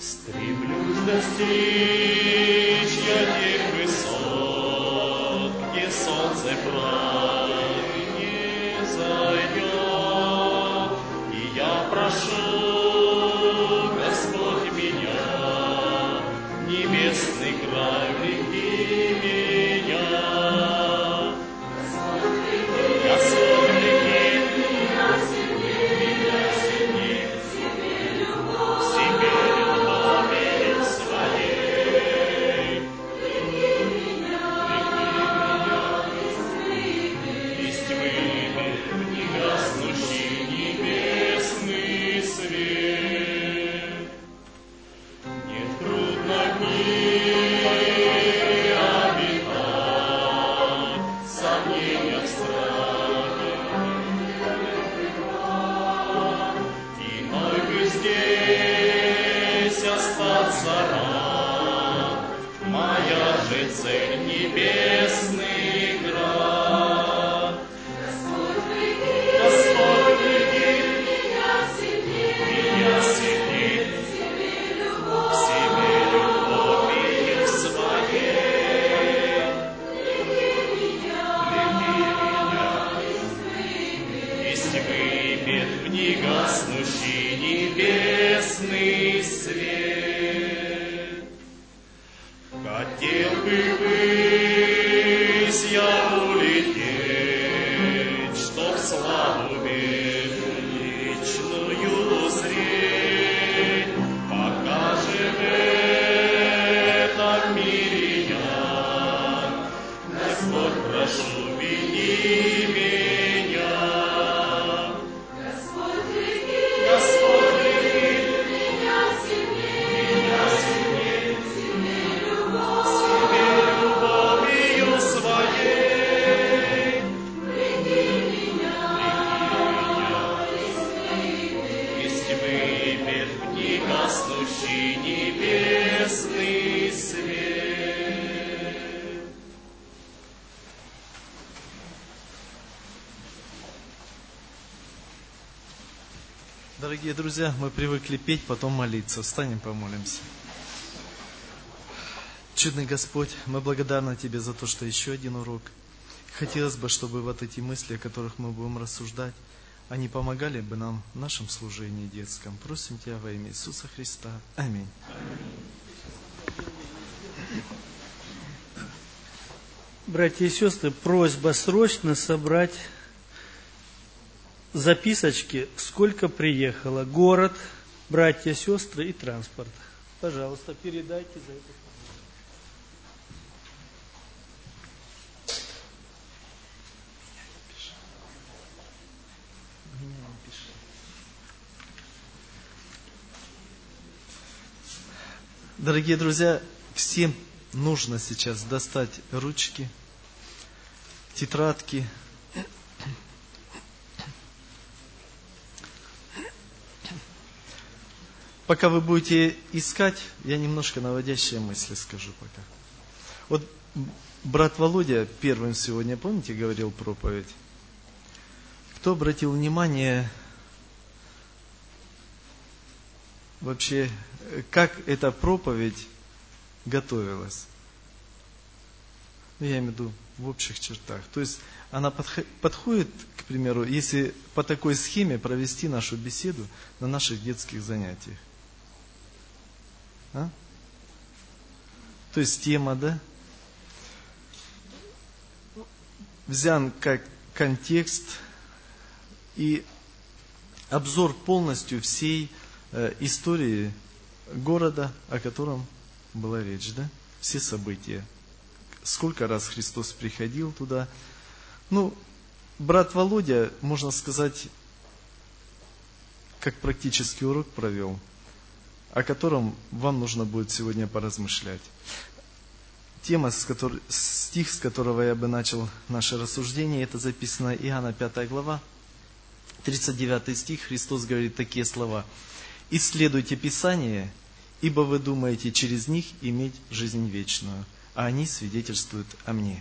Стремлюсь достичь я тех высот, где солнце праведнее зайдет, и я прошу, Господь, меня, небесный край, веди меня. Господь, веди меня сильнее, себе любовью своей. Из тьмы в негаснущий небесный свет. Нет труднодней обитать, сомнения в страхе. Иной бы здесь остаться рад, моя же цель небесный град. Господь, веди меня сильнее, себе любовью своей. Веди меня из тьмы бед в негаснущий небесный свет. Хотел бы ввысь я улететь, чтоб славу вечную узреть, пока же в этом мире я. Господь, прошу, веди меня. Господь, веди меня сильнее, себе любовью своей. Веди меня из тьмы бед в негаснущий небесный свет. Дорогие друзья, мы привыкли петь, потом молиться. Встанем, помолимся. Чудный Господь, мы благодарны Тебе за то, что еще один урок. Хотелось бы, чтобы вот эти мысли, о которых мы будем рассуждать, они помогали бы нам в нашем служении детском. Просим Тебя во имя Иисуса Христа. Аминь. Братья и сестры, просьба срочно собрать записочки, сколько приехало, город, братья, сестры и транспорт. Пожалуйста, передайте за это. Дорогие друзья, всем нужно сейчас достать ручки, тетрадки. Пока вы будете искать, я немножко наводящие мысли скажу пока. Вот брат Володя первым сегодня, помните, говорил проповедь? Кто обратил внимание вообще, как эта проповедь готовилась? Я имею в виду в общих чертах. То есть она подходит, к примеру, если по такой схеме провести нашу беседу на наших детских занятиях. А? То есть тема, да? Взян как контекст и обзор полностью всей истории города, о котором была речь, да? Все события. Сколько раз Христос приходил туда. Ну, брат Володя, можно сказать, как практический урок провел, о котором вам нужно будет сегодня поразмышлять. Тема, стих, с которого я бы начал наше рассуждение, это записано Иоанна 5 глава, 39 стих. Христос говорит такие слова: «Исследуйте Писание, ибо вы думаете через них иметь жизнь вечную, а они свидетельствуют о мне».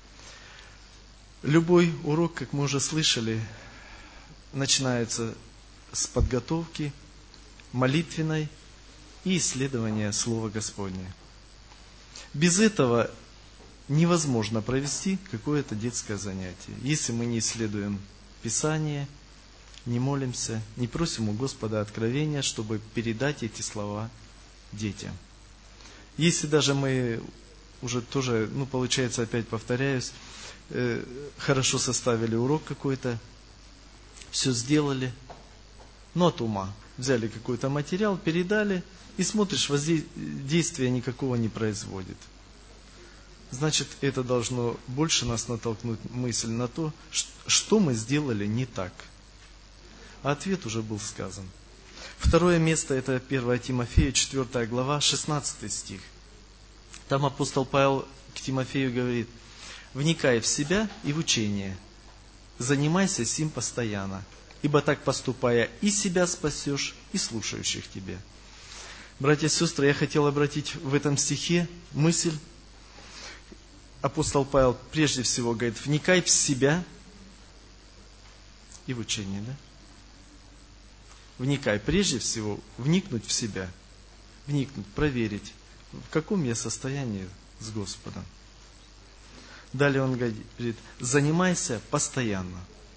Любой урок, как мы уже слышали, начинается с подготовки молитвенной, и исследование Слова Господня. Без этого невозможно провести какое-то детское занятие, если мы не исследуем Писание, не молимся, не просим у Господа откровения, чтобы передать эти слова детям. Если даже мы уже тоже, получается, опять повторяюсь, хорошо составили урок какой-то, все сделали, но от ума. Взяли какой-то материал, передали, и смотришь, воздействия никакого не производит. Значит, это должно больше нас натолкнуть мысль на то, что мы сделали не так. А ответ уже был сказан. Второе место, это 1 Тимофею, 4 глава, 16 стих. Там апостол Павел к Тимофею говорит: «Вникай в себя и в учение, занимайся сим постоянно, ибо так поступая и себя спасешь, и слушающих тебя». Братья и сестры, я хотел обратить в этом стихе мысль. Апостол Павел прежде всего говорит: вникай в себя и в учение, да? Вникай, прежде всего, вникнуть в себя, вникнуть, проверить, в каком я состоянии с Господом. Далее он говорит: занимайся постоянно.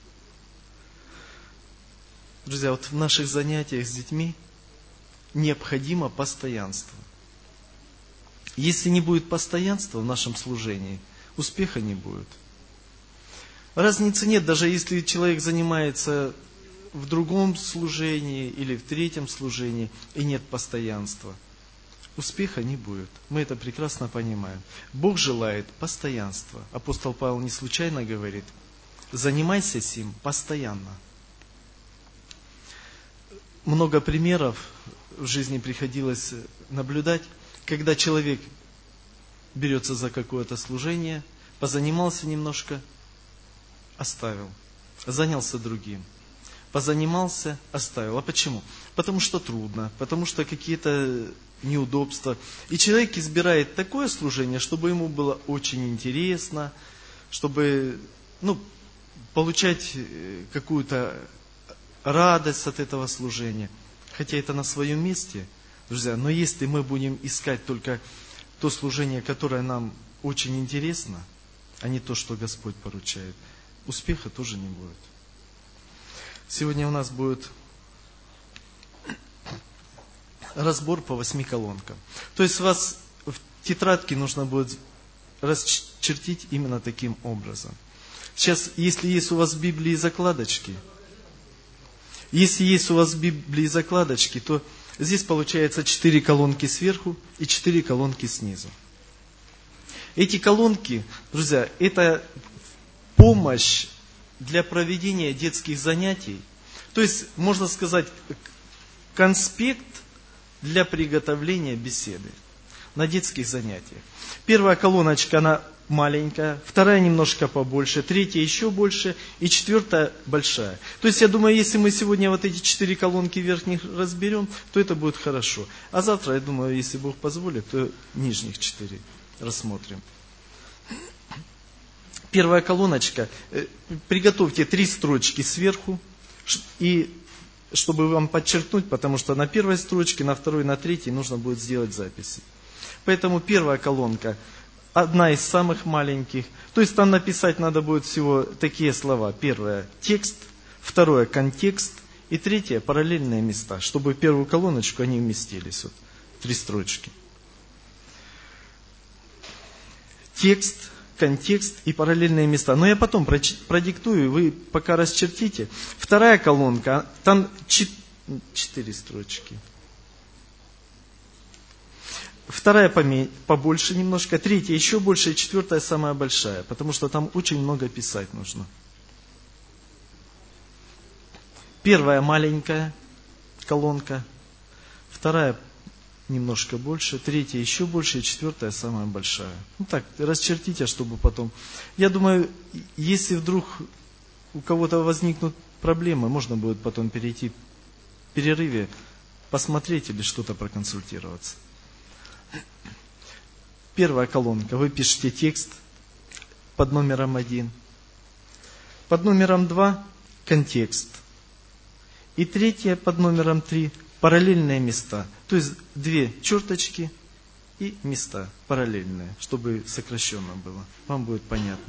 Друзья, вот в наших занятиях с детьми необходимо постоянство. Если не будет постоянства в нашем служении, успеха не будет. Разницы нет, даже если человек занимается в другом служении или в третьем служении и нет постоянства, успеха не будет. Мы это прекрасно понимаем. Бог желает постоянства. Апостол Павел не случайно говорит: занимайся сим постоянно. Много примеров в жизни приходилось наблюдать, когда человек берется за какое-то служение, позанимался немножко, оставил, занялся другим. Позанимался, оставил. А почему? Потому что трудно, потому что какие-то неудобства. И человек избирает такое служение, чтобы ему было очень интересно, чтобы получать какую-то радость от этого служения. Хотя это на своем месте, друзья. Но если мы будем искать только то служение, которое нам очень интересно, а не то, что Господь поручает, успеха тоже не будет. Сегодня у нас будет разбор по 8 колонкам. То есть вас в тетрадке нужно будет расчертить именно таким образом. Сейчас, если есть у вас в Библии закладочки, то здесь получается 4 колонки сверху и 4 колонки снизу. Эти колонки, друзья, это помощь для проведения детских занятий. То есть, можно сказать, конспект для приготовления беседы на детских занятиях. Первая колоночка, она маленькая, вторая немножко побольше, третья еще больше и четвертая большая. То есть, я думаю, если мы сегодня вот эти 4 колонки верхних разберем, то это будет хорошо. А завтра, я думаю, если Бог позволит, то нижних 4 рассмотрим. Первая колоночка, приготовьте 3 строчки сверху, и чтобы вам подчеркнуть, потому что на первой строчке, на второй, на третьей нужно будет сделать записи. Поэтому первая колонка, одна из самых маленьких, то есть там написать надо будет всего такие слова. Первое – текст, второе – контекст, и третье – параллельные места, чтобы в первую колоночку они вместились. Вот, 3 строчки. Текст, контекст и параллельные места. Но я потом продиктую, вы пока расчертите. Вторая колонка, там 4 строчки. Вторая побольше немножко, третья еще больше, и четвертая самая большая, потому что там очень много писать нужно. Первая маленькая колонка, вторая немножко больше, третья еще больше, и четвертая самая большая. Так, расчертите, чтобы потом... Я думаю, если вдруг у кого-то возникнут проблемы, можно будет потом перейти в перерыве, посмотреть или что-то проконсультироваться. Первая колонка. Вы пишете текст под номером 1. Под номером 2 контекст. И третья под номером 3 параллельные места. То есть две черточки и места параллельные, чтобы сокращенно было. Вам будет понятно.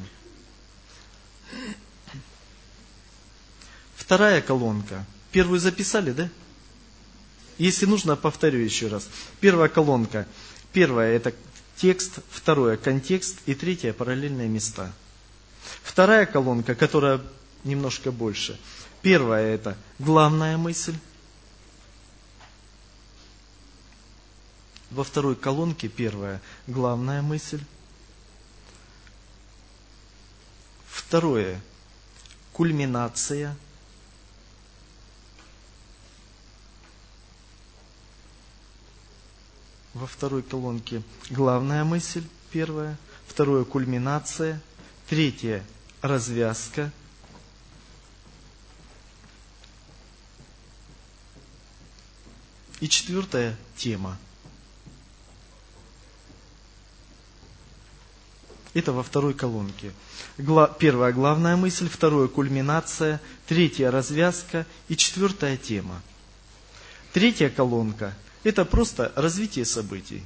Вторая колонка. Первую записали, да? Если нужно, повторю еще раз. Первая колонка. Первая это текст, второе контекст и третье параллельные места. Вторая колонка, которая немножко больше. Первая это главная мысль. Во второй колонке первая главная мысль. Второе кульминация. Во второй колонке главная мысль, первая. Второе кульминация. Третье развязка. И четвертая тема. Это во второй колонке. Первая главная мысль, второе кульминация, третья развязка и четвертая тема. Третья колонка – это просто развитие событий.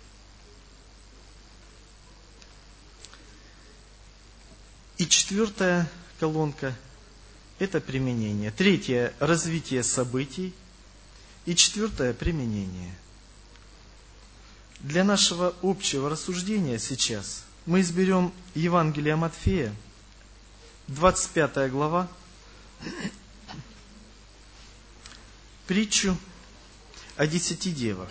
И четвертая колонка – это применение. Третье – развитие событий. И четвертое – применение. Для нашего общего рассуждения сейчас мы изберем Евангелие Матфея, 25 глава, притчу о 10 девах.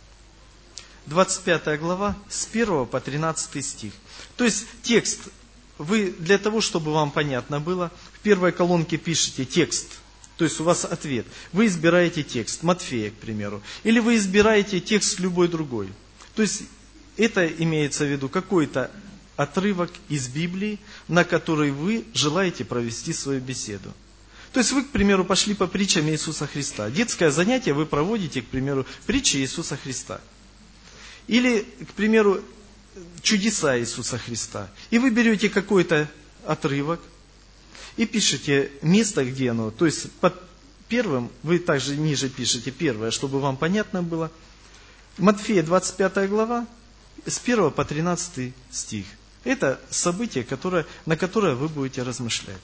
25 глава, с 1 по 13 стих. То есть текст, вы для того, чтобы вам понятно было, в первой колонке пишете текст, то есть у вас ответ. Вы избираете текст, Матфея, к примеру, или вы избираете текст любой другой. То есть это имеется в виду какой-то отрывок из Библии, на который вы желаете провести свою беседу. То есть вы, к примеру, пошли по притчам Иисуса Христа. Детское занятие вы проводите, к примеру, притчи Иисуса Христа. Или, к примеру, чудеса Иисуса Христа. И вы берете какой-то отрывок и пишете место, где оно. То есть под первым вы также ниже пишете первое, чтобы вам понятно было. Матфея 25 глава, с 1 по 13 стих. Это событие, на которое вы будете размышлять.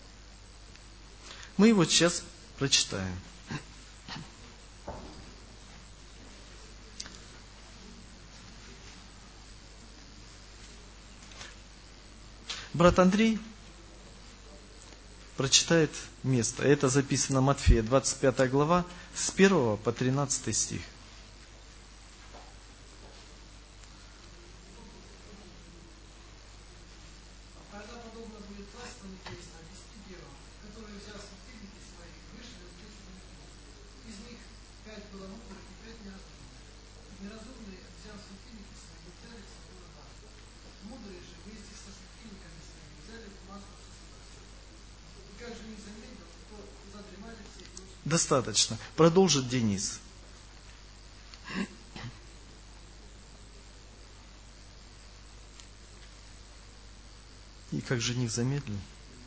Мы его сейчас прочитаем. Брат Андрей прочитает место. Это записано Матфея, 25 глава, с 1 по 13 стих. Достаточно. Продолжит Денис. И как жених замедлил.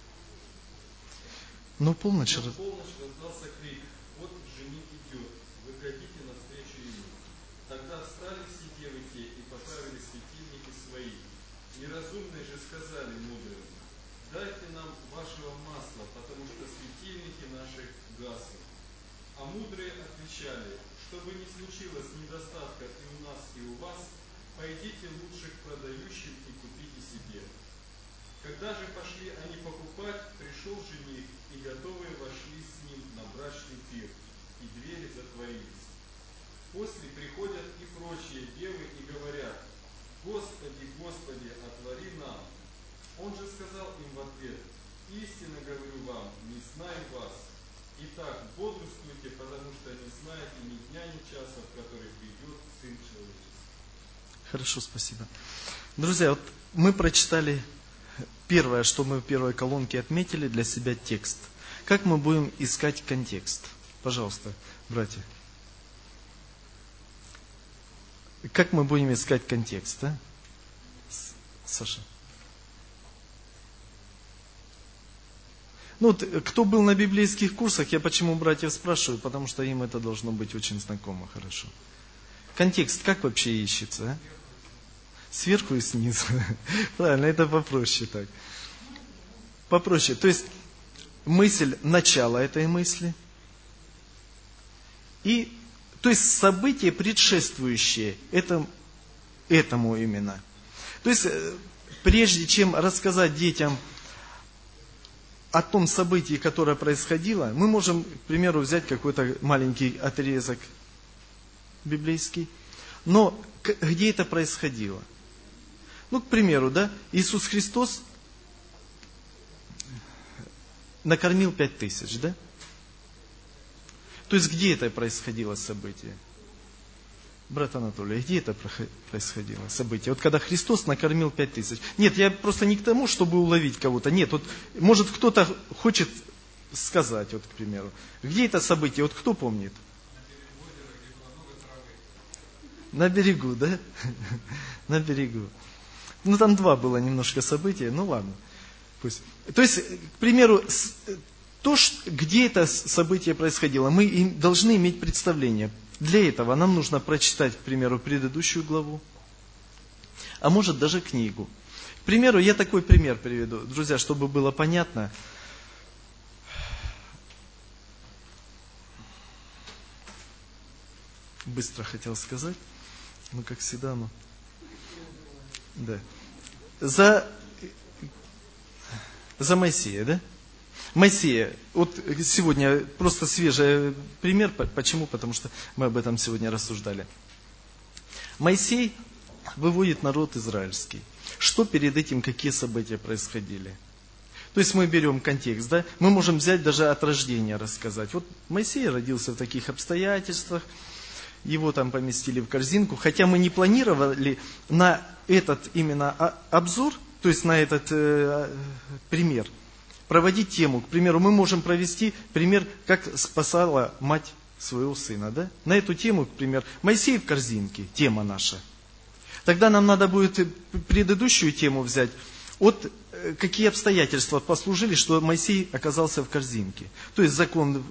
Но полночь раздался крик: «Вот жених идет, выходите навстречу ему». Тогда встали все девы те и поправили светильники свои. Неразумные же сказали мудрым: «Дайте нам вашего масла, потому что светильники наши гаснут». А мудрые отвечали: «Чтобы не случилось недостатка и у нас, и у вас, пойдите лучше к продающим и купите себе». Когда же пошли они покупать, пришел жених, и готовые вошли с ним на брачный пир, и двери затворились. После приходят и прочие девы и говорят: «Господи, Господи, отвори нам». Он же сказал им в ответ: «Истинно говорю вам, не знаю вас. Итак, бодрствуйте, потому что не знаете ни дня, ни часа, в который придет Сын Человеческий». Хорошо, спасибо. Друзья, вот мы прочитали первое, что мы в первой колонке отметили для себя текст. Как мы будем искать контекст? Пожалуйста, братья. Как мы будем искать контекст, а? Саша. Ну вот, кто был на библейских курсах, я почему братьев спрашиваю, потому что им это должно быть очень знакомо хорошо. Контекст как вообще ищется? А? Сверху и снизу. Правильно, это попроще так. Попроще. То есть мысль, начало этой мысли. И, то есть события, предшествующие этому именно. То есть, прежде чем рассказать детям о том событии, которое происходило, мы можем, к примеру, взять какой-то маленький отрезок библейский. Но где это происходило? Ну, к примеру, да, Иисус Христос накормил 5000, да? То есть, где это происходило событие? Брат Анатолий, где это происходило событие? Вот когда Христос накормил 5000. Нет, я просто не к тому, чтобы уловить кого-то. Нет, вот может кто-то хочет сказать, вот, к примеру. Где это событие? Вот кто помнит? На берегу, да? На берегу. Ну, там два было немножко события, ну ладно. Пусть. То есть, к примеру, где это событие происходило, мы должны иметь представление. Для этого нам нужно прочитать, к примеру, предыдущую главу, а может даже книгу. К примеру, я такой пример приведу, друзья, чтобы было понятно. Быстро хотел сказать, ну как всегда, ну. Да. За Моисея, да? Моисея. Вот сегодня просто свежий пример. Почему? Потому что мы об этом сегодня рассуждали. Моисей выводит народ израильский. Что перед этим, какие события происходили? То есть мы берем контекст, да? Мы можем взять даже от рождения рассказать. Вот Моисей родился в таких обстоятельствах. Его там поместили в корзинку. Хотя мы не планировали на этот именно обзор, то есть на этот пример, проводить тему. К примеру, мы можем провести пример, как спасала мать своего сына. Да? На эту тему, к примеру, Моисей в корзинке, тема наша. Тогда нам надо будет предыдущую тему взять. Вот какие обстоятельства послужили, что Моисей оказался в корзинке. То есть закон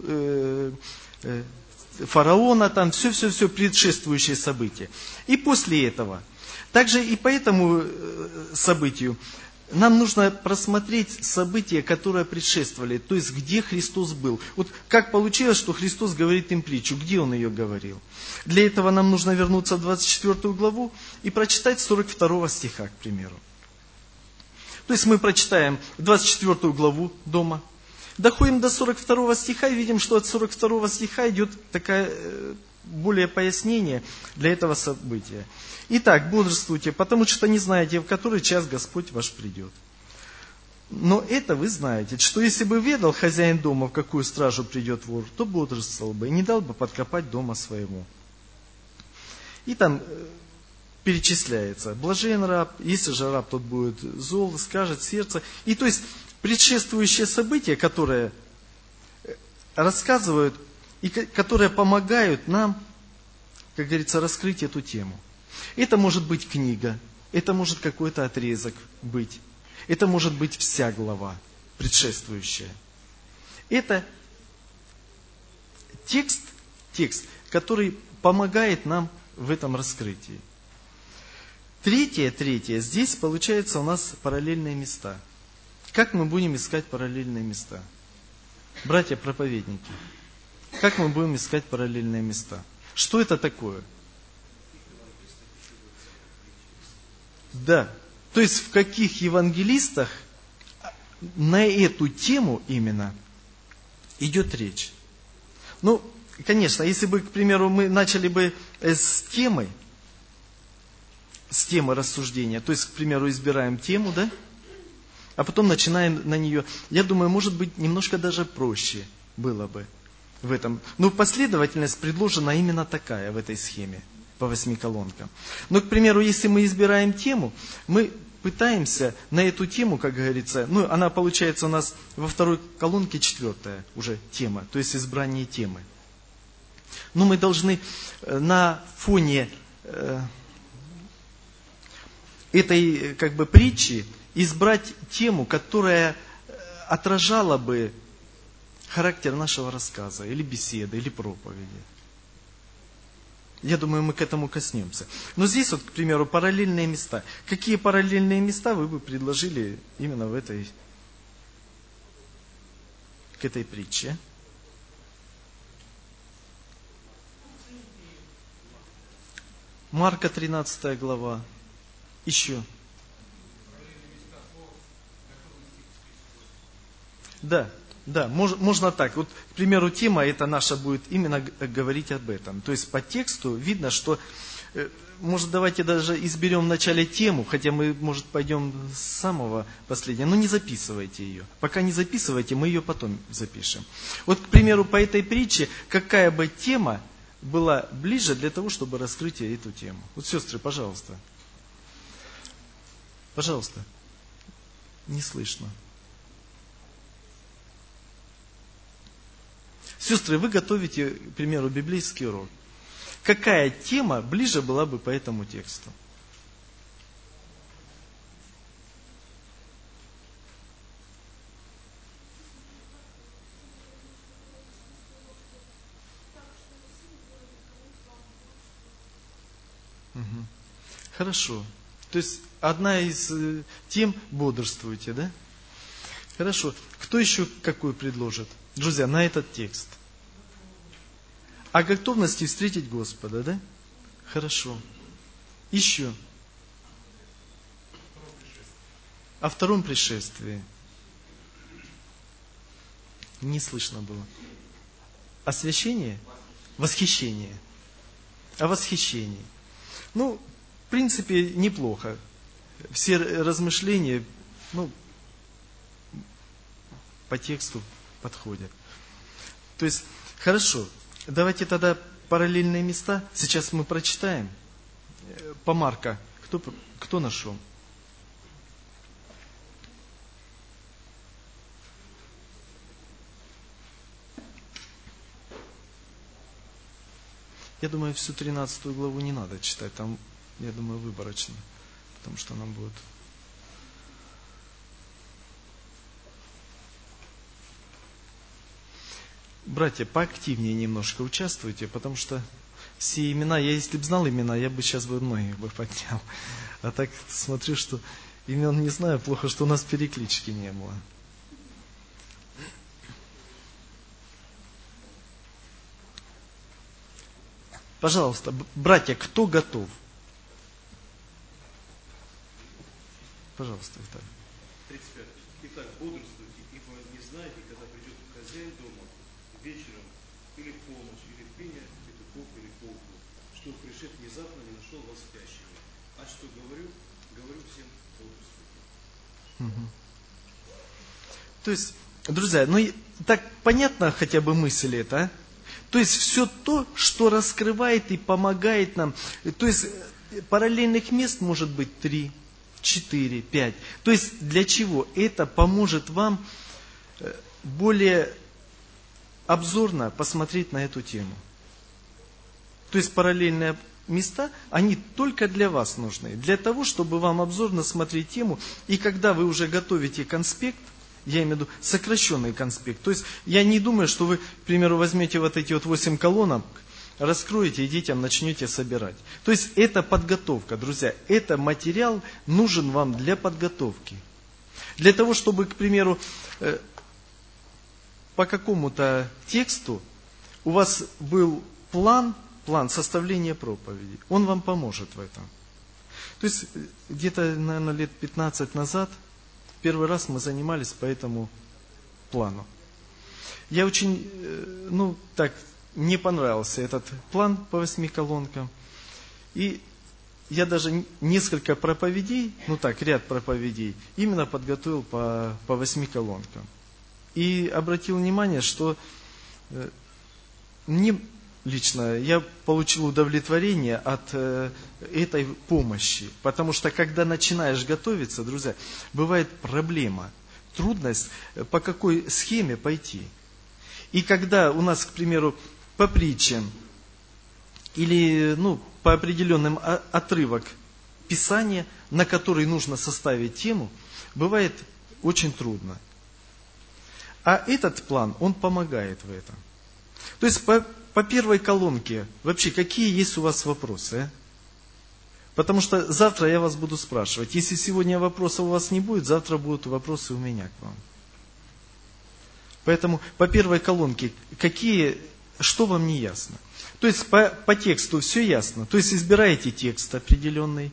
фараона, там все предшествующие события. И после этого, также и по этому событию, нам нужно просмотреть события, которые предшествовали, то есть где Христос был. Вот как получилось, что Христос говорит им притчу, где Он ее говорил. Для этого нам нужно вернуться в 24 главу и прочитать 42 стиха, к примеру. То есть мы прочитаем 24 главу дома, доходим до 42 стиха и видим, что от 42 стиха идет такое более пояснение для этого события. Итак, бодрствуйте, потому что не знаете, в который час Господь ваш придет. Но это вы знаете, что если бы ведал хозяин дома, в какую стражу придет вор, то бодрствовал бы и не дал бы подкопать дома своему. И там перечисляется: блажен раб, если же раб, тот будет зол, скажет сердце. И то есть предшествующие события, которые рассказывают и которые помогают нам, как говорится, раскрыть эту тему. Это может быть книга, это может какой-то отрезок быть, это может быть вся глава предшествующая. Это текст, который помогает нам в этом раскрытии. Третье, здесь получается у нас параллельные места. Как мы будем искать параллельные места? Братья-проповедники, как мы будем искать параллельные места? Что это такое? Да, то есть в каких евангелистах на эту тему именно идет речь? Ну, конечно, если бы, к примеру, мы начали бы с темы рассуждения, то есть, к примеру, избираем тему, да, а потом начинаем на нее, я думаю, может быть, немножко даже проще было бы в этом. Но последовательность предложена именно такая в этой схеме, по 8 колонкам. Но, к примеру, если мы избираем тему, мы пытаемся на эту тему, как говорится, ну, она получается у нас во второй колонке 4-я уже тема, то есть избрание темы. Но мы должны на фоне этой, как бы, притчи избрать тему, которая отражала бы характер нашего рассказа, или беседы, или проповеди. Я думаю, мы к этому коснемся. Но здесь вот, к примеру, параллельные места. Какие параллельные места вы бы предложили именно к этой притче? Марка 13 глава. Еще. Да, можно так. Вот, к примеру, тема эта наша будет именно говорить об этом. То есть по тексту видно, что, может, давайте даже изберем в начале тему, хотя мы, может, пойдем с самого последнего, но не записывайте ее. Пока не записывайте, мы ее потом запишем. Вот, к примеру, по этой притче, какая бы тема была ближе для того, чтобы раскрыть эту тему? Вот, сестры, пожалуйста. Пожалуйста. Не слышно. Сестры, вы готовите, к примеру, библейский урок. Какая тема ближе была бы по этому тексту? Угу. Хорошо. То есть одна из тем бодрствуйте, да? Хорошо. Кто еще какую предложит? Друзья, на этот текст. О готовности встретить Господа, да? Хорошо. Еще. О втором пришествии. Не слышно было. Освящение? Восхищение. О восхищении. Ну, в принципе, неплохо. Все размышления, по тексту подходят. То есть, хорошо, давайте тогда параллельные места. Сейчас мы прочитаем. По Марка. Кто нашел? Я думаю, всю 13 главу не надо читать. Там, я думаю, выборочно. Потому что нам будет... Братья, поактивнее немножко участвуйте, потому что все имена, если бы знал имена, я бы сейчас многих поднял. А так смотрю, что имен не знаю, плохо, что у нас переклички не было. Пожалуйста, братья, кто готов? Пожалуйста, Виталий. 35. Итак, бодрствуйте, ибо не знаете, когда придет хозяин дома, вечером, или в полночь, или в пене петухов, или полку, что пришед внезапно не нашел вас спящими. А что говорю всем, бодрствуйте. Угу. То есть, друзья, так понятно хотя бы мысль эта, а? То есть все то, что раскрывает и помогает нам. То есть параллельных мест может быть 3, 4, 5. То есть для чего? Это поможет вам более обзорно посмотреть на эту тему. То есть параллельные места, они только для вас нужны. Для того, чтобы вам обзорно смотреть тему. И когда вы уже готовите конспект, я имею в виду сокращенный конспект. То есть я не думаю, что вы, к примеру, возьмете вот эти 8 колонок, раскроете и детям начнете собирать. То есть это подготовка, друзья. Это материал нужен вам для подготовки. Для того, чтобы, к примеру, по какому-то тексту у вас был план составления проповеди. Он вам поможет в этом. То есть где-то, наверное, лет 15 назад первый раз мы занимались по этому плану. Я очень, мне понравился этот план по 8 колонкам. И я даже несколько проповедей, ряд проповедей, именно подготовил по 8 колонкам. И обратил внимание, что мне лично я получил удовлетворение от этой помощи. Потому что когда начинаешь готовиться, друзья, бывает проблема, трудность, по какой схеме пойти. И когда у нас, к примеру, по притчам или по определенным отрывок Писания, на который нужно составить тему, бывает очень трудно. А этот план, он помогает в этом. То есть по первой колонке, вообще, какие есть у вас вопросы? Потому что завтра я вас буду спрашивать. Если сегодня вопросов у вас не будет, завтра будут вопросы у меня к вам. Поэтому по первой колонке, что вам не ясно? То есть по тексту все ясно. То есть избираете текст определенный.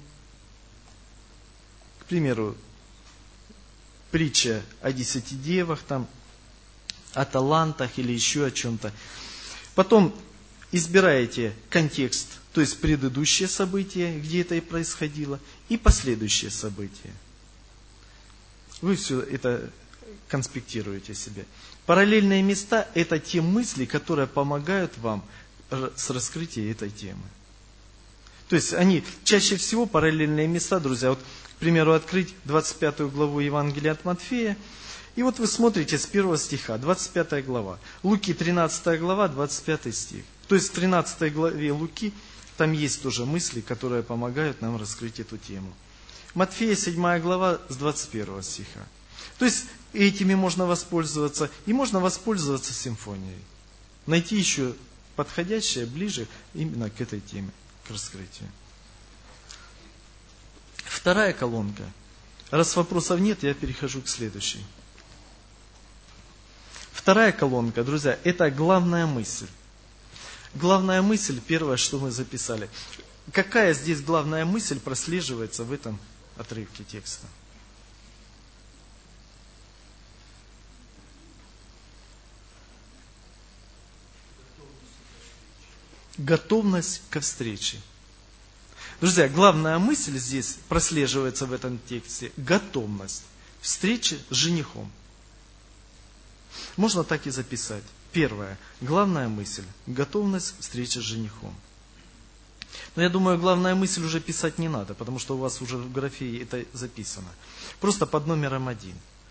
К примеру, притча о 10 девах, там, о талантах или еще о чем-то. Потом избираете контекст, то есть предыдущее событие, где это и происходило, и последующее событие. Вы все это конспектируете себе. Параллельные места – это те мысли, которые помогают вам с раскрытием этой темы. То есть они чаще всего параллельные места, друзья. Вот, к примеру, открыть 25 главу Евангелия от Матфея. И вот вы смотрите с 1 стиха, 25 глава. Луки 13 глава, 25 стих. То есть в 13 главе Луки там есть тоже мысли, которые помогают нам раскрыть эту тему. Матфея 7 глава с 21 стиха. То есть этими можно воспользоваться, и можно воспользоваться симфонией. Найти еще подходящее ближе именно к этой теме, к раскрытию. Вторая колонка. Раз вопросов нет, я перехожу к следующей. Вторая колонка, друзья, это главная мысль. Главная мысль, первое, что мы записали. Какая здесь главная мысль прослеживается в этом отрывке текста? Готовность ко встрече. Друзья, главная мысль здесь прослеживается в этом тексте. Готовность встречи с женихом. Можно так и записать. Первое. Главная мысль. Готовность встречи с женихом. Но я думаю, главная мысль уже писать не надо, потому что у вас уже в графе это записано. Просто под номером 1.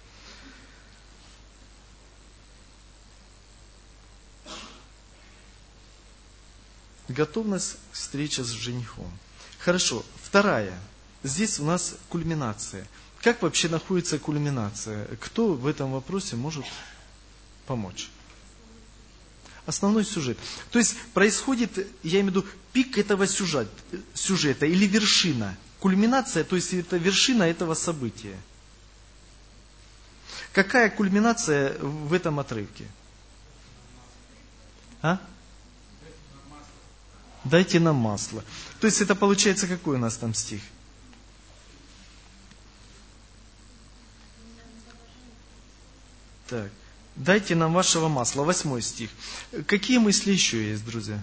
Готовность встречи с женихом. Хорошо. Вторая. Здесь у нас кульминация. Как вообще находится кульминация? Кто в этом вопросе может помочь? Основной сюжет. То есть происходит, я имею в виду, пик этого сюжета или вершина. Кульминация, то есть это вершина этого события. Какая кульминация в этом отрывке? А? Дайте нам масло. То есть это получается какой у нас там стих? Так. Дайте нам вашего масла. 8 стих. Какие мысли еще есть, друзья?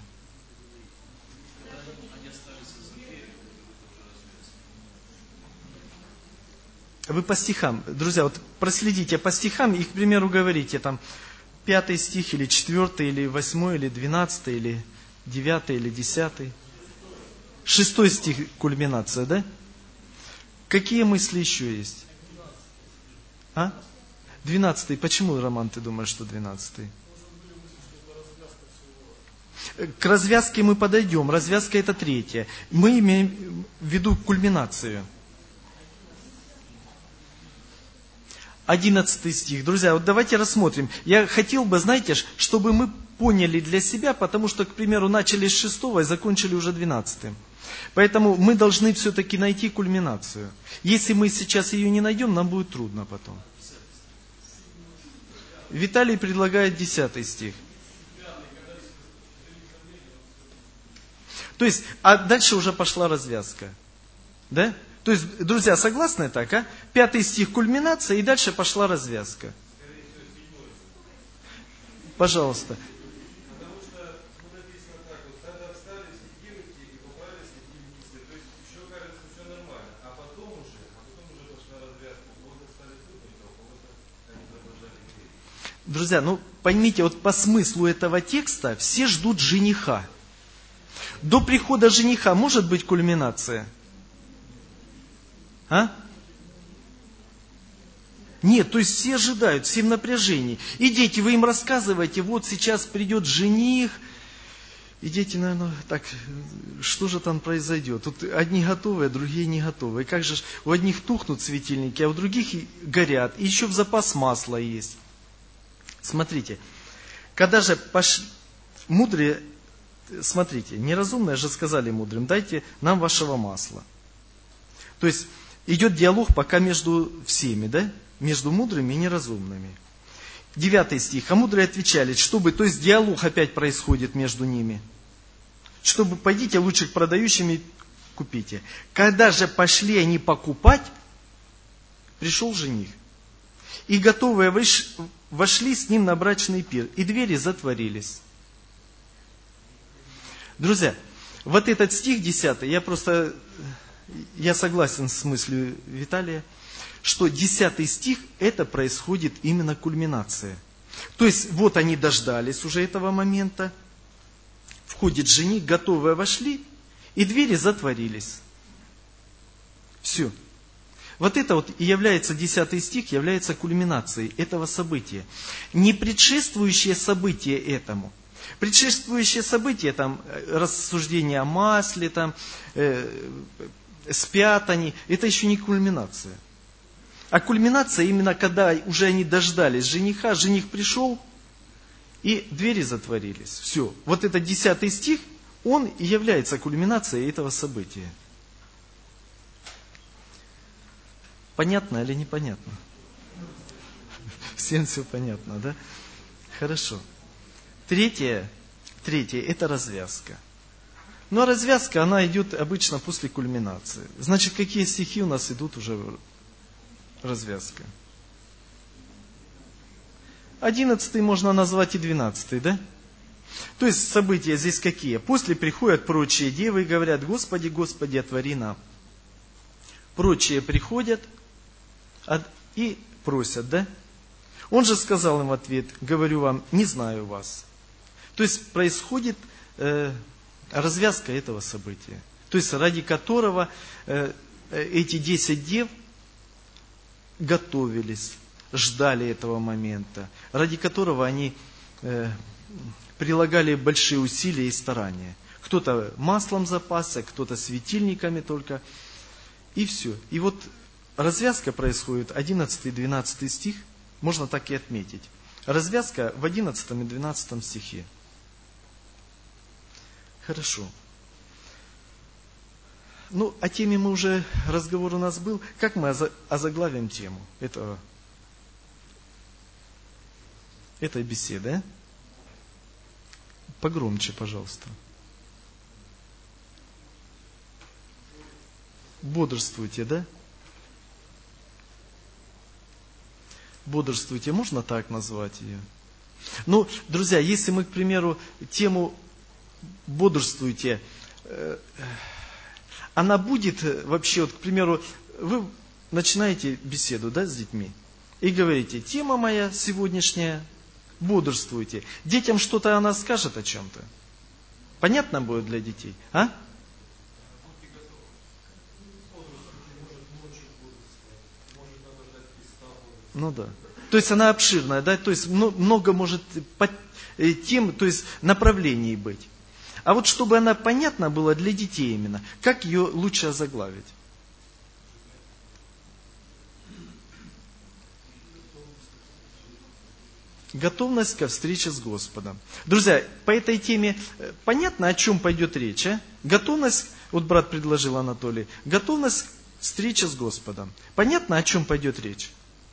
Вы по стихам, друзья, вот проследите по стихам и, к примеру, говорите там 5 стих, или 4, или 8, или 12, или 9, или 10. 6 стих кульминация, да? Какие мысли еще есть? А? 12. Почему, Роман, ты думаешь, что 12? К развязке мы подойдем. Развязка это 3. Мы имеем в виду кульминацию. 11 стих. Друзья, вот давайте рассмотрим. Я хотел бы, знаете, чтобы мы поняли для себя, потому что, к примеру, начали с 6 и закончили уже 12. Поэтому мы должны все-таки найти кульминацию. Если мы сейчас ее не найдем, нам будет трудно потом. Виталий предлагает 10 стих. То есть, а дальше уже пошла развязка. Да? То есть, друзья, согласны так, а? 5 стих кульминация, и дальше пошла развязка. Пожалуйста. Потому что написано так, вот когда встали светильники и убрали светильницы, то есть еще кажется все нормально, а потом уже пошла развязка, у кого-то стали трудненько, у кого-то они продолжали греть. Друзья, ну поймите, вот по смыслу этого текста все ждут жениха. До прихода жениха может быть кульминация? А? Нет, то есть все ожидают, все в напряжении. И дети, вы им рассказываете, вот сейчас придет жених. И дети, наверное, так, что же там произойдет? Тут одни готовы, а другие не готовы. И как же у одних тухнут светильники, а у других горят. И еще в запас масла есть. Смотрите, когда же мудрые, смотрите, неразумные же сказали мудрым: дайте нам вашего масла. То есть идет диалог пока между всеми, да? Между мудрыми и неразумными. 9 стих. А мудрые отвечали, чтобы, то есть диалог опять происходит между ними. Чтобы пойдите лучше к продающим и купите. Когда же пошли они покупать, пришел жених. И готовые вошли с ним на брачный пир, и двери затворились. Друзья, вот этот стих 10, я согласен с мыслью Виталия, что 10 стих, это происходит именно кульминация. То есть, вот они дождались уже этого момента, входит жених, готовые вошли, и двери затворились. Все. Вот это вот и является, 10 стих, является кульминацией этого события. Не предшествующее событие этому. Предшествующее событие, там, рассуждение о масле, там, спят они, это еще не кульминация. А кульминация именно когда уже они дождались жениха, жених пришел, и двери затворились. Все. Вот этот 10 стих, он и является кульминацией этого события. Понятно или непонятно? Всем все понятно, да? Хорошо. Третье, это развязка. Но развязка, она идет обычно после кульминации. Значит, какие стихи у нас идут уже развязка? 11 можно назвать и 12, да? То есть события здесь какие? После приходят прочие девы и говорят: Господи, Господи, отвори нам. Прочие приходят и просят, да? Он же сказал им в ответ: говорю вам, не знаю вас. То есть происходит развязка этого события. То есть ради которого эти 10 дев готовились, ждали этого момента, ради которого они прилагали большие усилия и старания. Кто-то маслом запасся, кто-то светильниками только. И все. И вот развязка происходит, 11 и 12 стих, можно так и отметить. Развязка в 11 и 12 стихе. Хорошо. Ну, о теме мы уже, разговор у нас был. Как мы озаглавим тему этой беседы? А? Погромче, пожалуйста. Бодрствуйте, да? Бодрствуйте, можно так назвать ее? Ну, друзья, если мы, к примеру, тему бодрствуйте, она будет вообще, вот, к примеру, вы начинаете беседу, да, с детьми, и говорите: тема моя сегодняшняя, бодрствуйте. Детям что-то она скажет о чем-то. Понятно будет для детей, а? Ну да. То есть она обширная, да, то есть много может тем, то есть направлений быть. А вот чтобы она понятна была для детей именно, как ее лучше озаглавить? Готовность ко встрече с Господом. Друзья, по этой теме понятно, о чем пойдет речь? А? Готовность, вот брат предложил Анатолий, готовность к встрече с Господом. Понятно, о чем пойдет речь?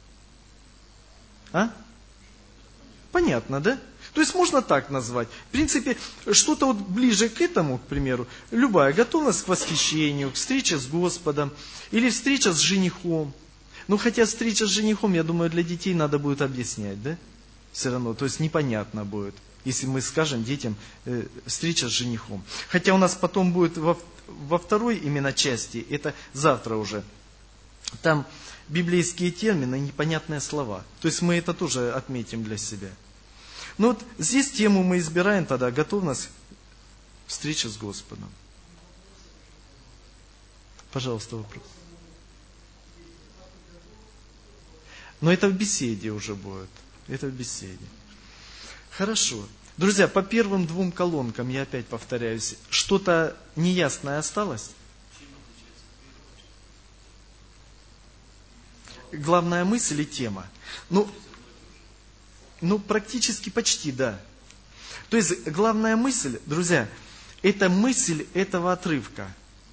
А? Понятно, да? То есть можно так назвать. В принципе, что-то вот ближе к этому, к примеру, любая готовность к восхищению, к встрече с Господом, или встреча с женихом. Ну, хотя встреча с женихом, я думаю, для детей надо будет объяснять, да? Все равно, то есть непонятно будет, если мы скажем детям встреча с женихом. Хотя у нас потом будет во второй именно части, это завтра уже, там библейские термины, непонятные слова. То есть мы это тоже отметим для себя. Но вот здесь тему мы избираем тогда: готовность встречи с Господом. Пожалуйста, вопрос. Но это в беседе уже будет. Это в беседе. Хорошо. Друзья, по первым 2 колонкам, я опять повторяюсь, что-то неясное осталось? Главная мысль и тема. Ну, Ну, практически почти, да. То есть, главная мысль, друзья, это мысль этого отрывка.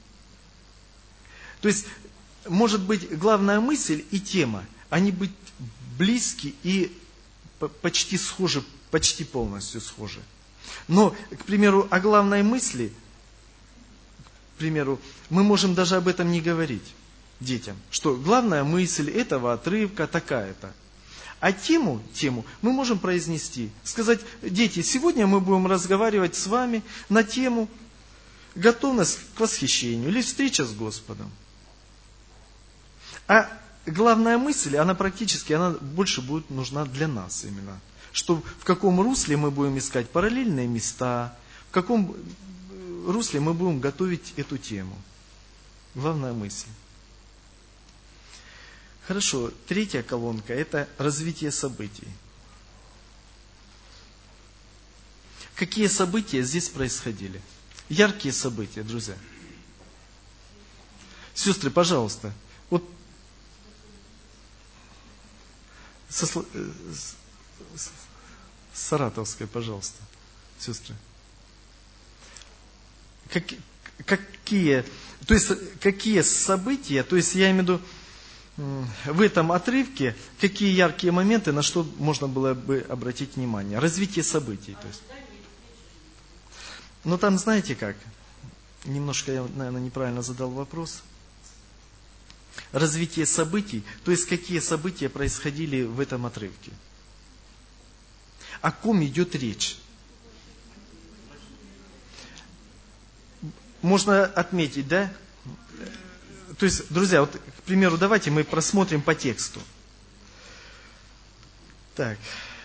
То есть, может быть, главная мысль и тема, они быть близки и почти схожи, почти полностью схожи. Но, к примеру, о главной мысли, к примеру, мы можем даже об этом не говорить детям, что главная мысль этого отрывка такая-то. А тему мы можем произнести, сказать: дети, сегодня мы будем разговаривать с вами на тему готовность к восхищению или встреча с Господом. А главная мысль, она больше будет нужна для нас именно. Что в каком русле мы будем искать параллельные места, в каком русле мы будем готовить эту тему. Главная мысль. Хорошо, третья колонка – это развитие событий. Какие события здесь происходили? Яркие события, друзья. Сестры, пожалуйста, вот Саратовской, пожалуйста, сестры. Какие события, то есть я имею в виду, в этом отрывке, какие яркие моменты, на что можно было бы обратить внимание? Развитие событий. То есть. Но там, знаете как, немножко я, наверное, неправильно задал вопрос. Развитие событий, то есть какие события происходили в этом отрывке? О ком идет речь? Можно отметить, да? То есть, друзья, вот, к примеру, давайте мы просмотрим по тексту. Так.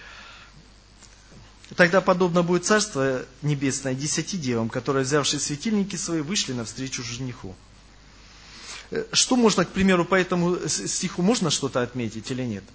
Тогда подобно будет Царство Небесное 10 девам, которые, взявшие светильники свои, вышли навстречу жениху. Что можно, к примеру, по этому стиху можно что-то отметить или нет?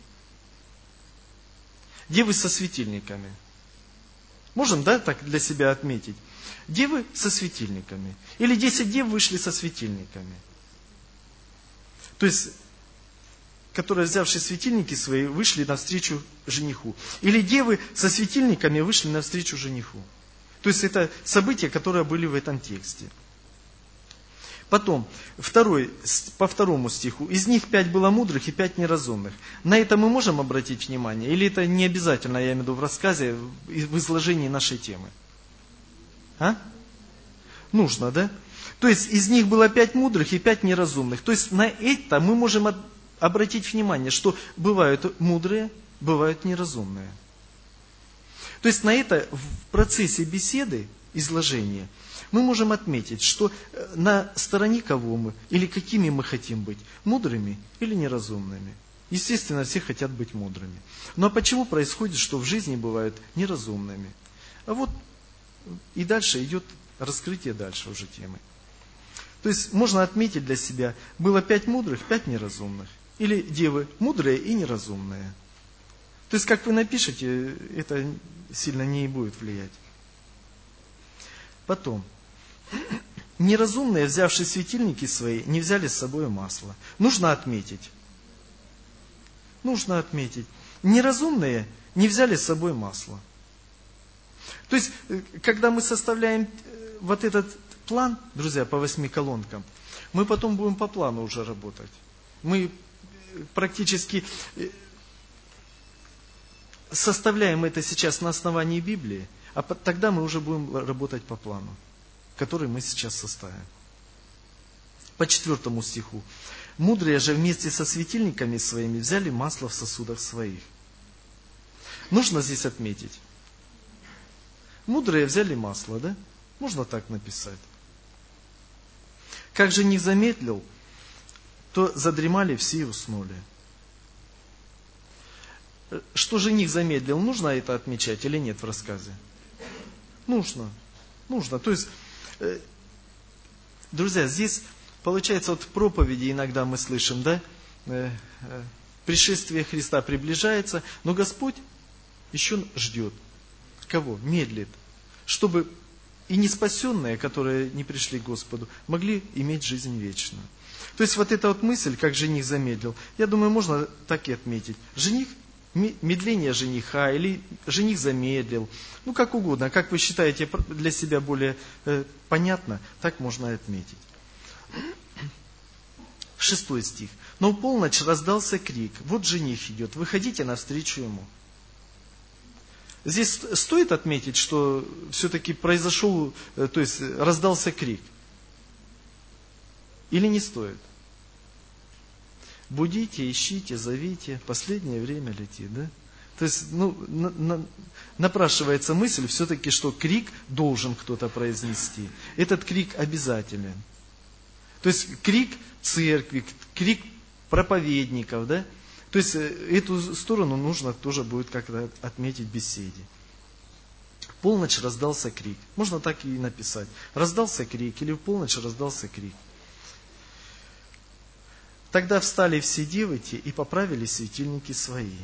Девы со светильниками. Можем, да, так для себя отметить? Девы со светильниками. Или 10 дев вышли со светильниками. То есть, которые, взявшие светильники свои, вышли навстречу жениху. Или девы со светильниками вышли навстречу жениху. То есть, это события, которые были в этом тексте. Потом, по второму стиху. Из них 5 было мудрых и 5 неразумных. На это мы можем обратить внимание? Или это не обязательно, я имею в виду, в рассказе, в изложении нашей темы? А? Нужно, да? То есть, из них было 5 мудрых и 5 неразумных. То есть, на это мы можем обратить внимание, что бывают мудрые, бывают неразумные. То есть, на это в процессе беседы, изложения, мы можем отметить, что на стороне кого мы, или какими мы хотим быть, мудрыми или неразумными. Естественно, все хотят быть мудрыми. Но почему происходит, что в жизни бывают неразумными? А вот и дальше идет раскрытие дальше уже темы. То есть можно отметить для себя, было 5 мудрых, 5 неразумных. Или девы мудрые и неразумные. То есть как вы напишете, это сильно не будет влиять. Потом. Неразумные, взявшие светильники свои, не взяли с собой масло. Нужно отметить. Неразумные не взяли с собой масло. То есть, когда мы составляем вот этот план, друзья, по 8 колонкам, мы потом будем по плану уже работать. Мы практически составляем это сейчас на основании Библии, а тогда мы уже будем работать по плану, который мы сейчас составим. По 4 стиху. Мудрые же вместе со светильниками своими взяли масло в сосудах своих. Нужно здесь отметить. Мудрые взяли масло, да? Можно так написать. Как жених замедлил, то задремали все и уснули. Что жених замедлил, нужно это отмечать или нет в рассказе? Нужно. То есть, друзья, здесь получается, вот в проповеди иногда мы слышим, да, пришествие Христа приближается, но Господь еще ждет. Кого? Медлит. Чтобы и неспасенные, которые не пришли к Господу, могли иметь жизнь вечную. То есть вот эта вот мысль, как жених замедлил, я думаю, можно так и отметить. Жених медление жениха, или жених замедлил. Ну, как угодно. Как вы считаете для себя более понятно, так можно и отметить. 6 стих. Но в полночь раздался крик. Вот жених идет, выходите навстречу ему. Здесь стоит отметить, что все-таки произошел, то есть раздался крик. Или не стоит? Будите, ищите, зовите. Последнее время летит, да? То есть, напрашивается мысль все-таки, что крик должен кто-то произнести. Этот крик обязателен. То есть, крик церкви, крик проповедников, да? То есть, эту сторону нужно тоже будет как-то отметить в беседе. В полночь раздался крик. Можно так и написать. Раздался крик, или в полночь раздался крик. Тогда встали все девы те и поправили светильники свои.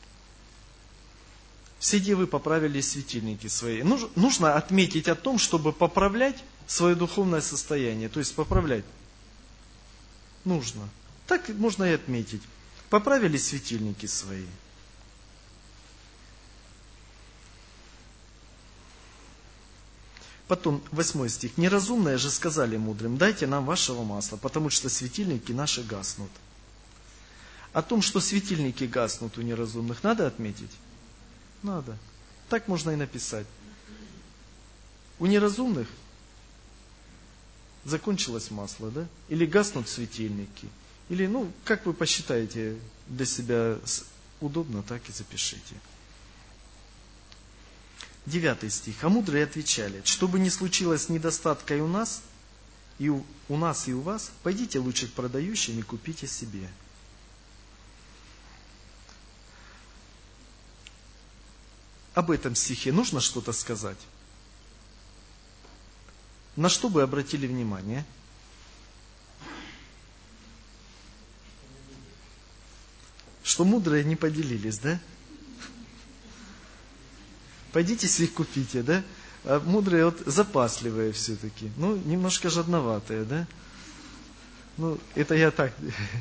Все девы поправили светильники свои. Нужно отметить о том, чтобы поправлять свое духовное состояние. То есть поправлять. Нужно. Так можно и отметить. Поправили светильники свои. Потом 8 стих. Неразумные же сказали мудрым: дайте нам вашего масла, потому что светильники наши гаснут. О том, что светильники гаснут у неразумных, надо отметить? Надо. Так можно и написать. У неразумных закончилось масло, да? Или гаснут светильники. Или, как вы посчитаете для себя удобно, так и запишите. 9 стих. А мудрые отвечали: чтобы не случилось недостатка и у нас, и у вас, пойдите лучше к продающим и купите себе. Об этом стихе нужно что-то сказать? На что вы обратили внимание? Что мудрые не поделились, да? Пойдите себе купите, да? А мудрые запасливые все-таки. Немножко жадноватые, да? Это я так.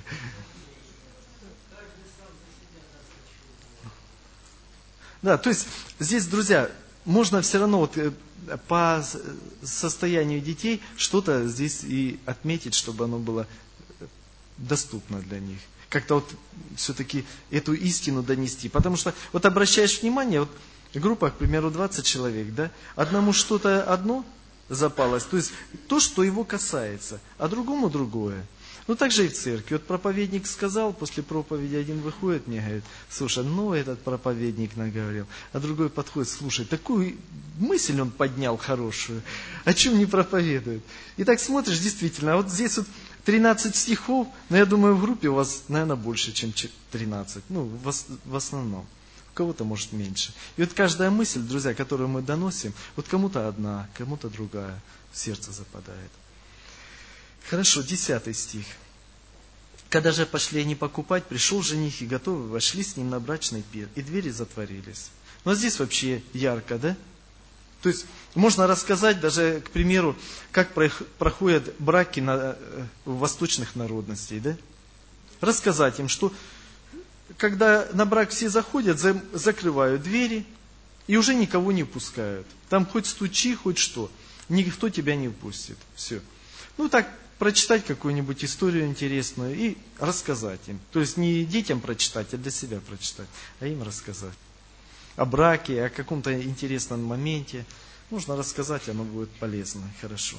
Да, то есть здесь, друзья, можно все равно по состоянию детей что-то здесь и отметить, чтобы оно было доступно для них. Как-то все-таки эту истину донести. Потому что обращаешь внимание, группа, к примеру, 20 человек, да, одному что-то одно запалось, то есть то, что его касается, а другому другое. Так же и в церкви. Проповедник сказал, после проповеди один выходит мне, говорит: слушай, этот проповедник наговорил. А другой подходит: слушай, такую мысль он поднял хорошую, о чем не проповедует. И так смотришь, действительно, здесь 13 стихов, но я думаю, в группе у вас, наверное, больше, чем 13. В основном. У кого-то, может, меньше. И каждая мысль, друзья, которую мы доносим, кому-то одна, кому-то другая в сердце западает. Хорошо, 10 стих. Когда же пошли они покупать, пришел жених, и готовы вошли с ним на брачный пир, и двери затворились. Но здесь вообще ярко, да? То есть можно рассказать даже, к примеру, как проходят браки в восточных народностей, да? Рассказать им, что когда на брак все заходят, закрывают двери и уже никого не пускают. Там хоть стучи, хоть что. Никто тебя не впустит. Все. Так прочитать какую-нибудь историю интересную и рассказать им. То есть не детям прочитать, а для себя прочитать, а им рассказать. О браке, о каком-то интересном моменте. Можно рассказать, оно будет полезно, хорошо.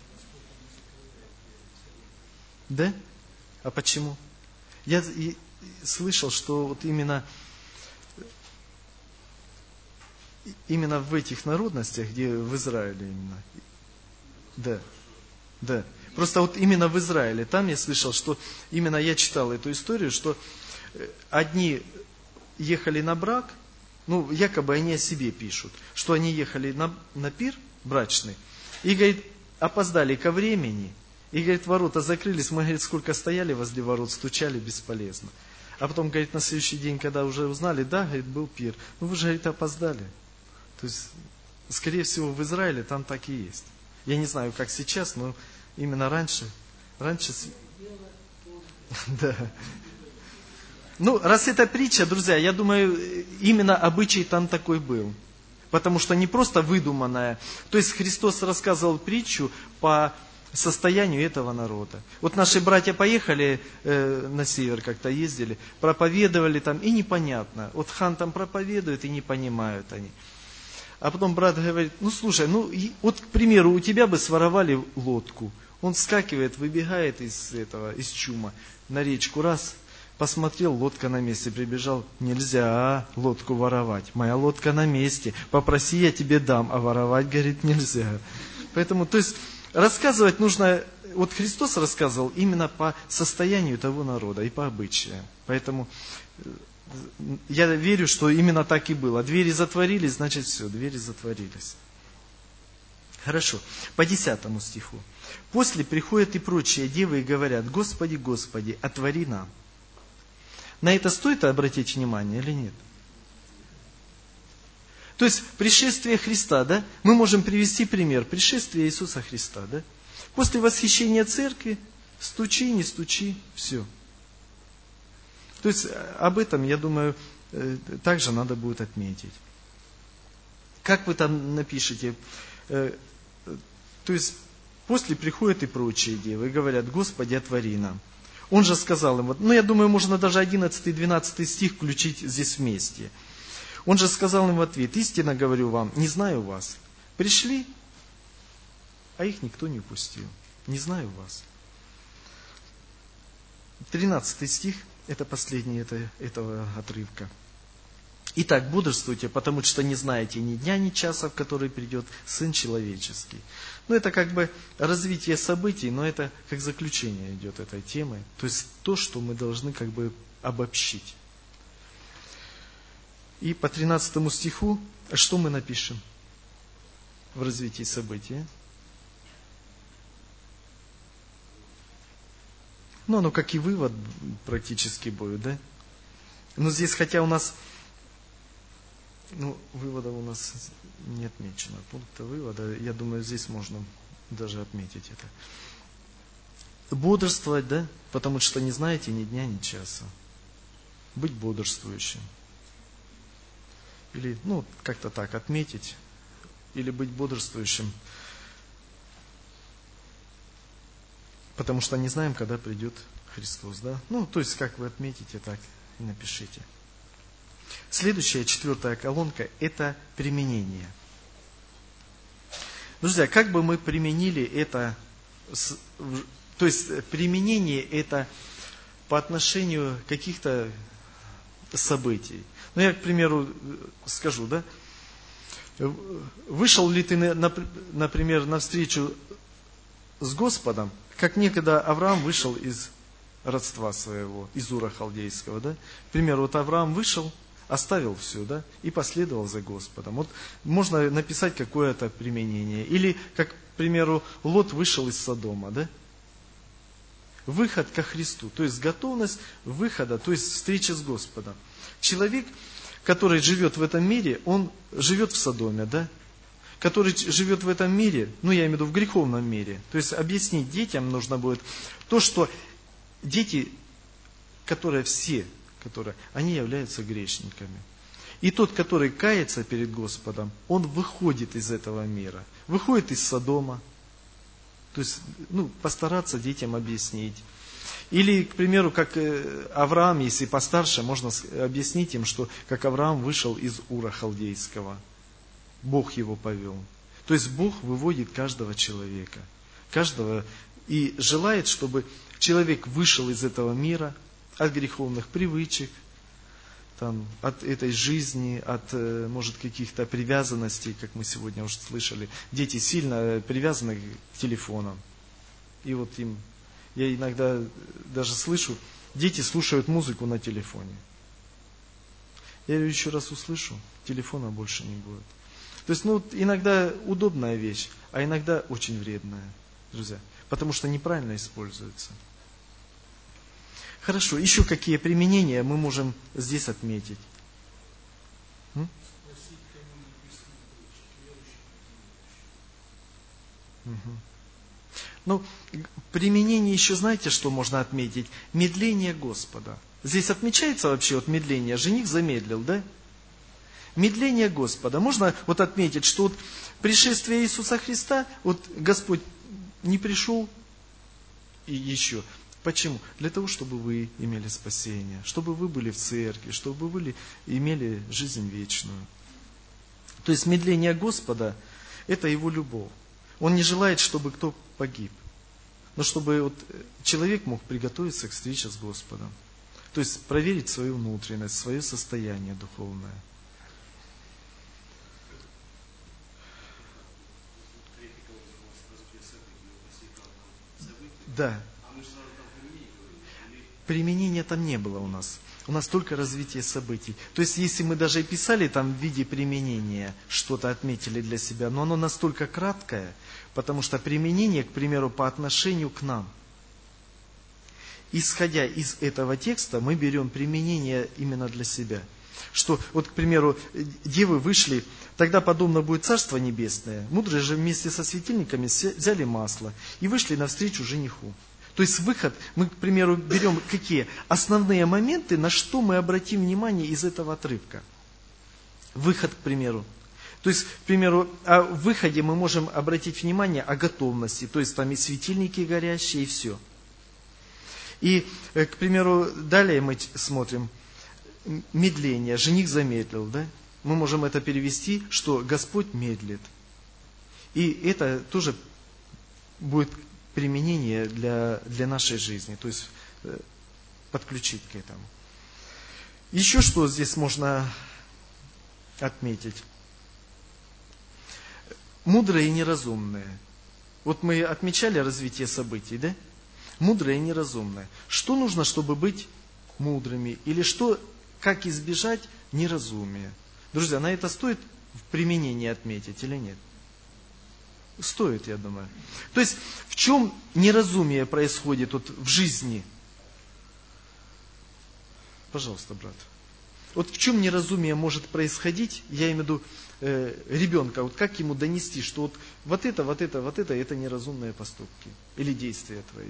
Да? А почему? Я слышал, что именно в этих народностях, где в Израиле именно. Да. Просто именно в Израиле, там я слышал, что именно я читал эту историю, что одни ехали на брак, якобы они о себе пишут, что они ехали на пир брачный, и, говорит, опоздали ко времени, и, говорит, ворота закрылись, мы, говорит, сколько стояли возле ворот, стучали бесполезно. А потом, говорит, на следующий день, когда уже узнали, да, говорит, был пир, вы же, говорит, опоздали. То есть, скорее всего, в Израиле там так и есть. Я не знаю, как сейчас, но именно раньше. Да. Ну, раз это притча, друзья, я думаю, именно обычай там такой был. Потому что не просто выдуманная. То есть Христос рассказывал притчу по состоянию этого народа. Вот наши братья поехали на север, как-то ездили, проповедовали там, и непонятно. Вот хан там проповедует, и не понимают они. А потом брат говорит, ну слушай, вот, к примеру, у тебя бы своровали лодку. Он вскакивает, выбегает из чума на речку, раз, посмотрел, лодка на месте, прибежал, нельзя лодку воровать, моя лодка на месте, попроси, я тебе дам, а воровать, говорит, нельзя. Поэтому, то есть, рассказывать нужно, вот Христос рассказывал именно по состоянию того народа и по обычаям. Поэтому я верю, что именно так и было. Двери затворились, значит все, двери затворились. Хорошо, по 10 стиху. «После приходят и прочие девы и говорят, Господи, Господи, отвори нам». На это стоит обратить внимание или нет? То есть, пришествие Христа, да? Мы можем привести пример. Пришествие Иисуса Христа, да? После восхищения церкви, стучи, не стучи, все. То есть, об этом, я думаю, также надо будет отметить. Как вы там напишете? То есть, после приходят и прочие девы и говорят, Господи, отвори нам. Он же сказал им, я думаю, можно даже 11 и 12 стих включить здесь вместе. Он же сказал им в ответ, истинно говорю вам, не знаю вас. Пришли, а их никто не упустил. Не знаю вас. 13 стих, это последний этого отрывка. Итак, бодрствуйте, потому что не знаете ни дня, ни часа, в который придет Сын Человеческий. Это как бы развитие событий, но это как заключение идет этой темы. То есть то, что мы должны как бы обобщить. И по 13 стиху, что мы напишем в развитии событий? Оно как и вывод практически будет, да? Но здесь, хотя у нас, вывода у нас не отмечено. Пункта вывода, я думаю, здесь можно даже отметить это. Бодрствовать, да? Потому что не знаете ни дня, ни часа. Быть бодрствующим. Или, как-то так отметить. Или быть бодрствующим. Потому что не знаем, когда придет Христос, да? То есть, как вы отметите, так и напишите. Следующая, 4 колонка, это применение. Друзья, как бы мы применили это, то есть применение это по отношению каких-то событий. Я, к примеру, скажу, да? Вышел ли ты, например, навстречу с Господом, как некогда Авраам вышел из родства своего, из Ура Халдейского, да? К примеру, Авраам вышел, оставил все, да, и последовал за Господом. Можно написать какое-то применение. Или, как, к примеру, Лот вышел из Содома, да? Выход ко Христу, то есть готовность выхода, то есть встреча с Господом. Человек, который живет в этом мире, он живет в Содоме, да? Который живет в этом мире, я имею в виду в греховном мире. То есть объяснить детям нужно будет то, что дети, они являются грешниками. И тот, который кается перед Господом, он выходит из этого мира. Выходит из Содома. То есть, постараться детям объяснить. Или, к примеру, как Авраам, если постарше, можно объяснить им, что как Авраам вышел из Ура Халдейского. Бог его повел. То есть Бог выводит каждого человека. И желает, чтобы человек вышел из этого мира, от греховных привычек, от этой жизни, от, может, каких-то привязанностей, как мы сегодня уже слышали. Дети сильно привязаны к телефонам. И я иногда даже слышу, дети слушают музыку на телефоне. Я ее еще раз услышу, телефона больше не будет. То есть, иногда удобная вещь, а иногда очень вредная, друзья, потому что неправильно используется. Хорошо, еще какие применения мы можем здесь отметить? Ну, применение еще, знаете, что можно отметить? Медление Господа. Здесь отмечается вообще вот медление. Жених замедлил, да? Медление Господа. Можно вот отметить, что вот пришествие Иисуса Христа, вот Господь не пришел и еще. Почему? Для того, чтобы вы имели спасение, чтобы вы были в церкви, чтобы вы имели жизнь вечную. То есть медление Господа – это Его любовь. Он не желает, чтобы кто погиб, но чтобы вот человек мог приготовиться к встрече с Господом. То есть проверить свою внутренность, свое состояние духовное. Да. Применения там не было у нас. У нас только развитие событий. То есть, если мы даже и писали там в виде применения, что-то отметили для себя, но оно настолько краткое, потому что применение, к примеру, по отношению к нам. Исходя из этого текста, мы берем применение именно для себя. Что, вот, к примеру, девы вышли, тогда подобно будет Царство Небесное. Мудрые же вместе со светильниками взяли масло и вышли навстречу жениху. То есть выход, мы, к примеру, берем какие основные моменты, на что мы обратим внимание из этого отрывка. Выход, к примеру. То есть, к примеру, о выходе мы можем обратить внимание о готовности. То есть, там и светильники горящие, и все. И, к примеру, далее мы смотрим медление. Жених замедлил, да? Мы можем это перевести, что Господь медлит. И это тоже будет применение для нашей жизни, то есть подключить к этому. Еще что здесь можно отметить? Мудрые и неразумные. Вот мы отмечали развитие событий, да? Мудрые и неразумные. Что нужно, чтобы быть мудрыми? Или что, как избежать неразумия? Друзья, на это стоит в применении отметить или нет? Стоит, я думаю. То есть, в чем неразумие происходит вот в жизни? Пожалуйста, брат. Вот в чем неразумие может происходить, я имею в виду ребенка, вот как ему донести, что вот это неразумные поступки или действия твои.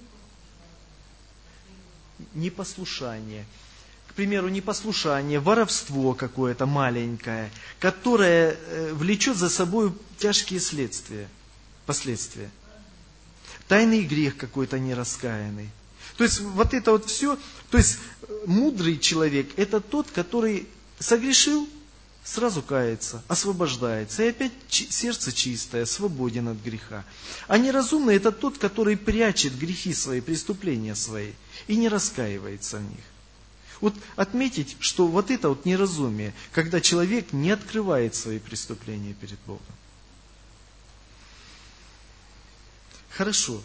Непослушание. К примеру, непослушание, воровство какое-то маленькое, которое влечет за собой тяжкие последствия. Тайный грех какой-то нераскаянный. То есть, вот это вот все, то есть, мудрый человек, это тот, который согрешил, сразу кается, освобождается, и опять сердце чистое, свободен от греха. А неразумный, это тот, который прячет грехи свои, преступления свои, и не раскаивается в них. Вот отметить, что вот это вот неразумие, когда человек не открывает свои преступления перед Богом. Хорошо.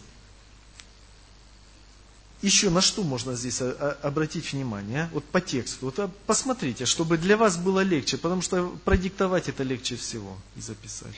Еще на что можно здесь обратить внимание? Вот по тексту. Вот посмотрите, чтобы для вас было легче, потому что продиктовать это легче всего и записать.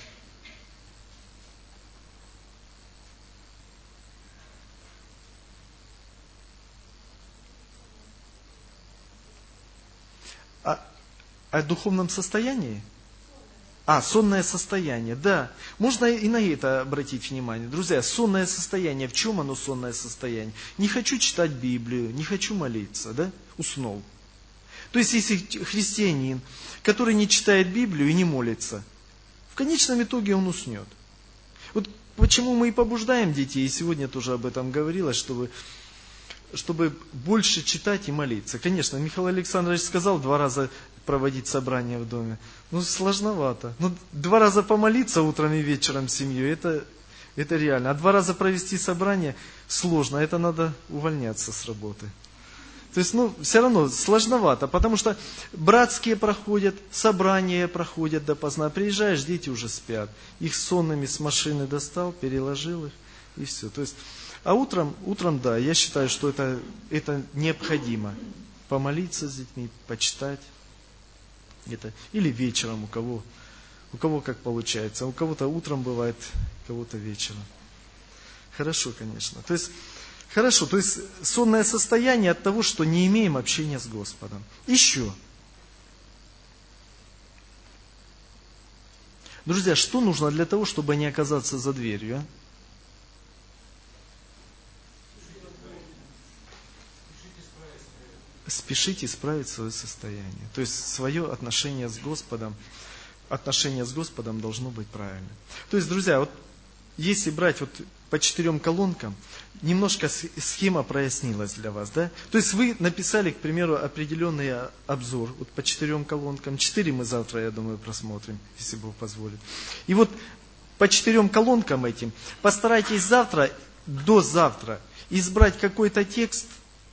О духовном состоянии? Сонное состояние, да. Можно и на это обратить внимание. Друзья, сонное состояние, в чем оно сонное состояние? Не хочу читать Библию, не хочу молиться, да? Уснул. То есть, если христианин, который не читает Библию и не молится, в конечном итоге он уснет. Вот почему мы и побуждаем детей, и сегодня тоже об этом говорилось, чтобы больше читать и молиться. Конечно, Михаил Александрович сказал 2 раза проводить собрание в доме. Сложновато. 2 раза помолиться утром и вечером с семьей, это реально. А 2 раза провести собрание сложно, это надо увольняться с работы. То есть, все равно сложновато, потому что братские проходят, собрания проходят допоздна. Приезжаешь, дети уже спят. Их сонными с машины достал, переложил их, и все. То есть, а утром, да, я считаю, что это необходимо. Помолиться с детьми, почитать. Или вечером, у кого как получается. У кого-то утром бывает, у кого-то вечером. Хорошо, конечно. То есть сонное состояние от того, что не имеем общения с Господом. Еще. Друзья, что нужно для того, чтобы не оказаться за дверью? спешить исправить свое состояние. То есть свое отношение с Господом должно быть правильным. То есть, друзья, вот если брать вот по 4 колонкам, немножко схема прояснилась для вас, да? То есть вы написали, к примеру, определенный обзор вот по 4 колонкам. 4 мы завтра, я думаю, просмотрим, если Бог позволит. И вот по 4 колонкам этим постарайтесь до завтра избрать какой-то текст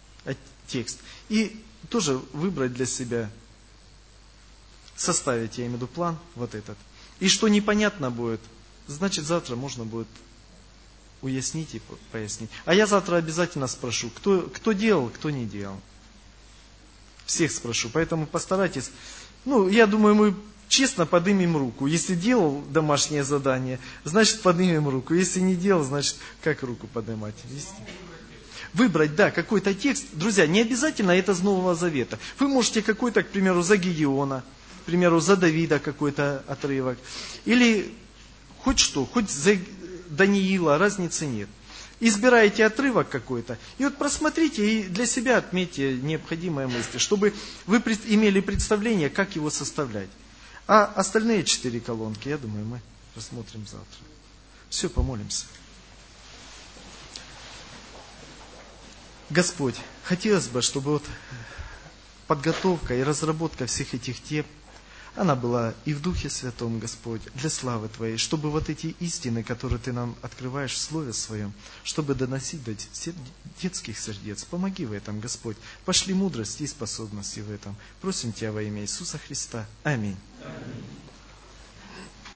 и тоже выбрать для себя, составить, я имею в виду, план вот этот. И что непонятно будет, значит, завтра можно будет уяснить и пояснить. А я завтра обязательно спрошу, кто делал, кто не делал. Всех спрошу. Поэтому постарайтесь. Я думаю, мы честно поднимем руку. Если делал домашнее задание, значит, поднимем руку. Если не делал, значит, как руку поднимать? Выбрать, какой-то текст. Друзья, не обязательно это из Нового Завета. Вы можете какой-то, к примеру, за Гедеона, к примеру, за Давида какой-то отрывок. Или хоть за Даниила, разницы нет. Избираете отрывок какой-то, и вот просмотрите и для себя отметьте необходимые мысли, чтобы вы имели представление, как его составлять. А остальные 4 колонки, я думаю, мы рассмотрим завтра. Все, помолимся. Господь, хотелось бы, чтобы подготовка и разработка всех этих тем, она была и в Духе Святом, Господь, для славы Твоей, чтобы эти истины, которые Ты нам открываешь в Слове Своем, чтобы доносить до детских сердец. Помоги в этом, Господь. Пошли мудрости и способности в этом. Просим Тебя во имя Иисуса Христа. Аминь.